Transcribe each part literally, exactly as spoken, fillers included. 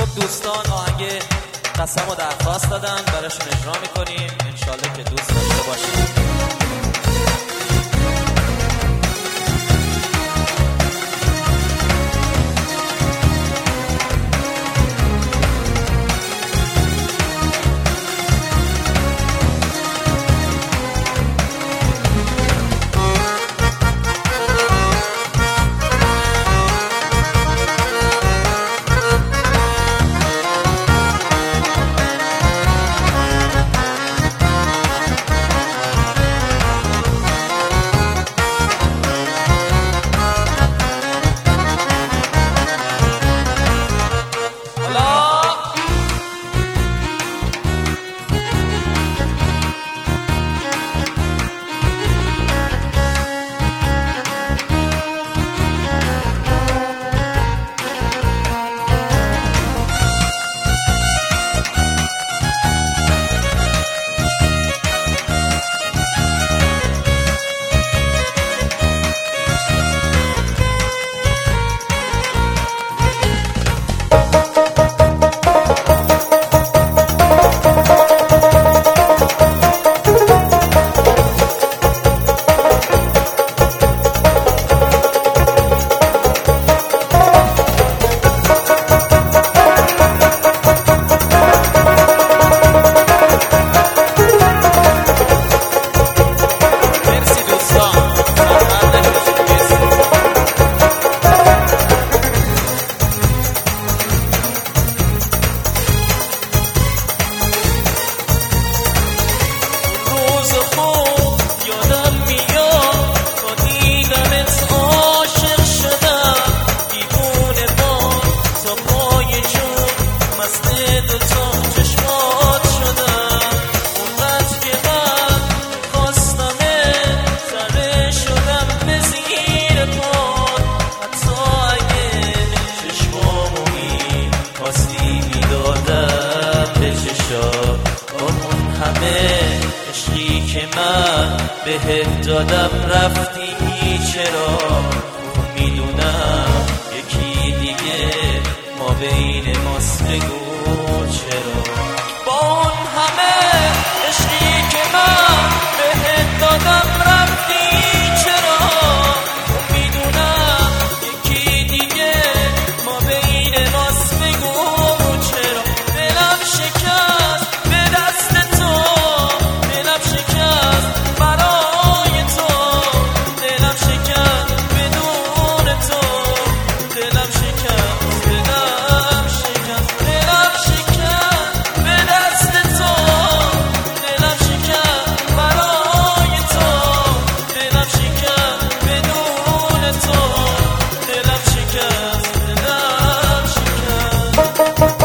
دوستان آهنگ قسم و درخواست دادن، براشون اجرا میکنیم، انشالله که دوست داشته باشید. عشقی که من بهت دادم رفتی چرا؟ میدونم یکی دیگه ما بین ماست، بگو چرا؟ با اون همه عشقی که من بهت دادم رفتی چرا؟ میدونم یکی دیگه ما بین ماست، بگو چرا؟ دلم شکست به دست تو، دلم شکست برای تو، دلم شکست بدون تو، دلم شکست، دلم شکست، دلم شکست به دست تو، دلم شکست برای تو، دلم شکست بدون تو، دلم شکست، دلم شکست.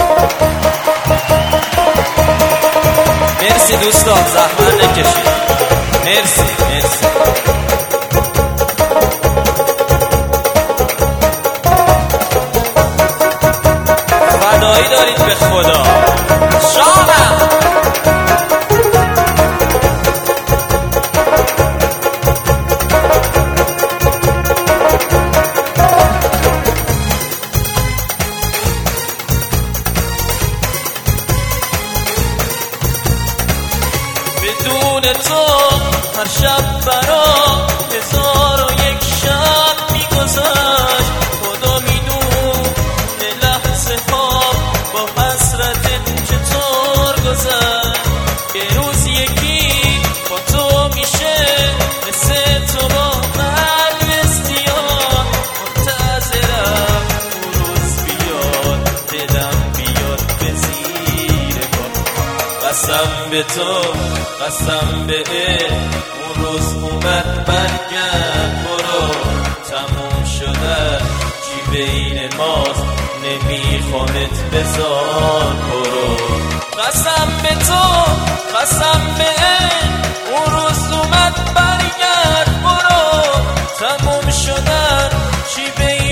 مرسی دوستان، زحمت نکشید. مرسی مرسی. فدایی دارید به خدا. شامم بدون تو هر شب برام هزار و یک شب میگذشت. خدا میدونه لحظه ها با حسرتت چطور گذشت. یه روز یکی با تو میشه مثل تو با قلب استیار. منتظرم اون روز بیاد، دلم بیاد به زیر بار. قسم به تو، قسم به اون روز اومد برگرد برو. تموم شده چی بین ماست، نمیخوامت بذار برو. قسم به تو، قسم به اون روز اومد برگرد برو. تموم شده چی بین